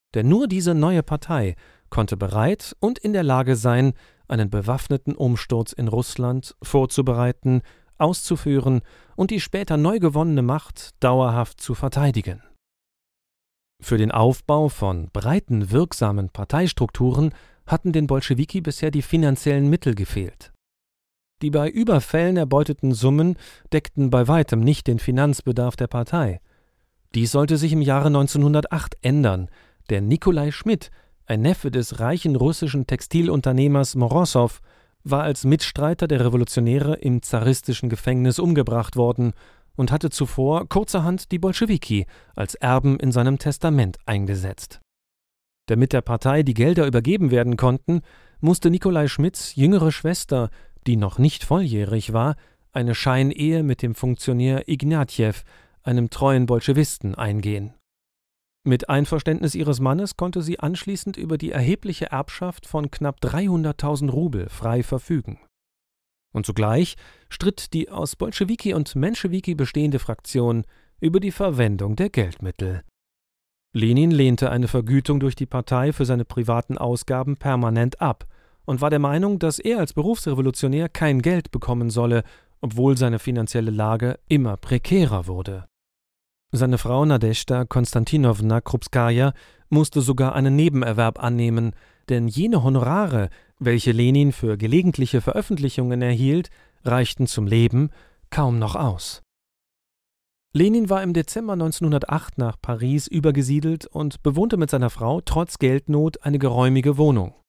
Denn nur diese neue Partei konnte bereit und in der Lage sein, einen bewaffneten Umsturz in Russland vorzubereiten, auszuführen und die später neu gewonnene Macht dauerhaft zu verteidigen. Für den Aufbau von breiten, wirksamen Parteistrukturen hatten den Bolschewiki bisher die finanziellen Mittel gefehlt. Die bei Überfällen erbeuteten Summen deckten bei weitem nicht den Finanzbedarf der Partei. Dies sollte sich im Jahre 1908 ändern, denn Nikolai Schmidt, ein Neffe des reichen russischen Textilunternehmers Morosow, war als Mitstreiter der Revolutionäre im zaristischen Gefängnis umgebracht worden und hatte zuvor kurzerhand die Bolschewiki als Erben in seinem Testament eingesetzt. Damit der Partei die Gelder übergeben werden konnten, musste Nikolai Schmidts jüngere Schwester, die noch nicht volljährig war, eine Scheinehe mit dem Funktionär Ignatjew, einem treuen Bolschewisten, eingehen. Mit Einverständnis ihres Mannes konnte sie anschließend über die erhebliche Erbschaft von knapp 300.000 Rubel frei verfügen. Und zugleich stritt die aus Bolschewiki und Menschewiki bestehende Fraktion über die Verwendung der Geldmittel. Lenin lehnte eine Vergütung durch die Partei für seine privaten Ausgaben permanent ab und war der Meinung, dass er als Berufsrevolutionär kein Geld bekommen solle, obwohl seine finanzielle Lage immer prekärer wurde. Seine Frau Nadeschda Konstantinowna Krupskaja musste sogar einen Nebenerwerb annehmen, denn jene Honorare, welche Lenin für gelegentliche Veröffentlichungen erhielt, reichten zum Leben kaum noch aus. Lenin war im Dezember 1908 nach Paris übergesiedelt und bewohnte mit seiner Frau trotz Geldnot eine geräumige Wohnung.